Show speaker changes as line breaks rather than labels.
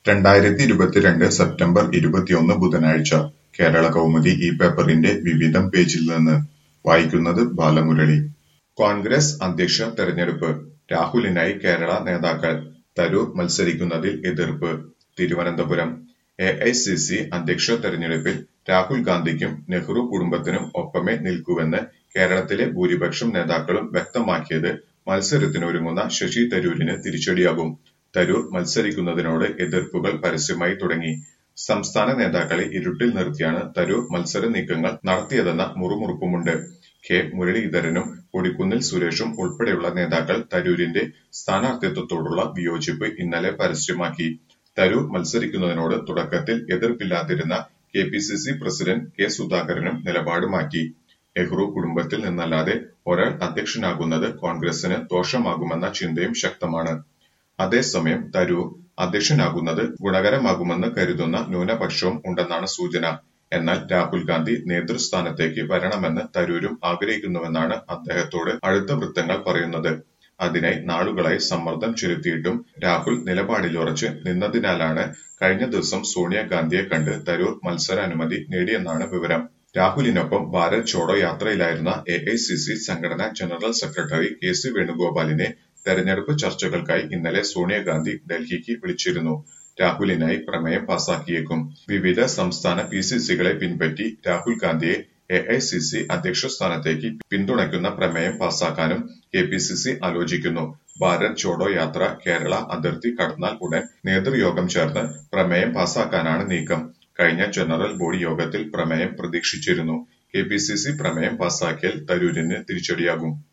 2022 September 21 ബുധനാഴ്ച കേരള കൗമുദി ഈ പേപ്പറിന്റെ വിവിധം പേജിൽ നിന്ന് വായിക്കുന്നത് ബാലമുരളി. കോൺഗ്രസ് അധ്യക്ഷ തെരഞ്ഞെടുപ്പ് രാഹുലിനായി കേരള നേതാക്കൾ. തരൂർ മത്സരിക്കുന്നതിൽ എതിർപ്പ്. തിരുവനന്തപുരം. എഐസിസി അധ്യക്ഷ തെരഞ്ഞെടുപ്പിൽ രാഹുൽ ഗാന്ധിക്കും നെഹ്റു കുടുംബത്തിനും ഒപ്പമേ നിൽക്കൂവെന്ന് കേരളത്തിലെ ഭൂരിപക്ഷം നേതാക്കളും വ്യക്തമാക്കിയത് മത്സരത്തിനൊരുങ്ങുന്ന ശശി തരൂരിന് തിരിച്ചടിയാകും. തരൂർ മത്സരിക്കുന്നതിനോട് എതിർപ്പുകൾ പരസ്യമായി തുടങ്ങി. സംസ്ഥാന നേതാക്കളെ ഇരുട്ടിൽ നിർത്തിയാണ് തരൂർ മത്സര നീക്കങ്ങൾ നടത്തിയതെന്ന മുറുമുറുപ്പുമുണ്ട്. കെ മുരളീധരനും കൊടിക്കുന്നിൽ സുരേഷും ഉൾപ്പെടെയുള്ള നേതാക്കൾ തരൂരിന്റെ സ്ഥാനാർത്ഥിത്വത്തോടുള്ള വിയോജിപ്പ് ഇന്നലെ പരസ്യമാക്കി. തരൂർ മത്സരിക്കുന്നതിനോട് തുടക്കത്തിൽ എതിർപ്പില്ലാതിരുന്ന കെപിസിസി പ്രസിഡന്റ് കെ സുധാകരനും നിലപാട് മാറ്റി. നെഹ്റു കുടുംബത്തിൽ നിന്നല്ലാതെ ഒരാൾ അധ്യക്ഷനാകുന്നത് കോൺഗ്രസിന് ദോഷമാകുമെന്ന ചിന്തയും ശക്തമാണ്. അതേസമയം തരൂർ അധ്യക്ഷനാകുന്നത് ഗുണകരമാകുമെന്ന് കരുതുന്ന ന്യൂനപക്ഷവും ഉണ്ടെന്നാണ് സൂചന. എന്നാൽ രാഹുൽ ഗാന്ധി നേതൃസ്ഥാനത്തേക്ക് വരണമെന്ന് തരൂരും ആഗ്രഹിക്കുന്നുവെന്നാണ് അദ്ദേഹത്തോട് അടുത്ത വൃത്തങ്ങൾ പറയുന്നത്. അതിനായി നാളുകളായി സമ്മർദ്ദം ചെലുത്തിയിട്ടും രാഹുൽ നിലപാടിലുറച്ച് നിന്നതിനാലാണ് കഴിഞ്ഞ ദിവസം സോണിയാഗാന്ധിയെ കണ്ട് തരൂർ മത്സരാനുമതി നേടിയെന്നാണ് വിവരം. രാഹുലിനൊപ്പം ഭാരത് ചോഡോ യാത്രയിലായിരുന്ന എഐസിസി സംഘടനാ ജനറൽ സെക്രട്ടറി കെ.സി. വേണുഗോപാലിനെ തെരഞ്ഞെടുപ്പ് ചർച്ചകൾക്കായി ഇന്നലെ സോണിയാഗാന്ധി ഡൽഹിക്ക് വിളിച്ചിരുന്നു. രാഹുലിനായി പ്രമേയം പാസാക്കിയേക്കും. വിവിധ സംസ്ഥാന പിസിസികളെ പിൻപറ്റി രാഹുൽ ഗാന്ധിയെ എഐസിസി അധ്യക്ഷ സ്ഥാനത്തേക്ക് പിന്തുണയ്ക്കുന്ന പ്രമേയം പാസാക്കാനും കെപിസിസി ആലോചിക്കുന്നു. ഭാരത് ചോഡോ യാത്ര കേരള അതിർത്തി കടന്നാൽ ഉടൻ നേതൃയോഗം ചേർന്ന് പ്രമേയം പാസാക്കാനാണ് നീക്കം. കഴിഞ്ഞ ജനറൽ ബോഡി യോഗത്തിൽ പ്രമേയം പ്രതീക്ഷിച്ചിരുന്നു. കെപിസിസി പ്രമേയം പാസാക്കിയാൽ തരൂരിന് തിരിച്ചടിയാകും.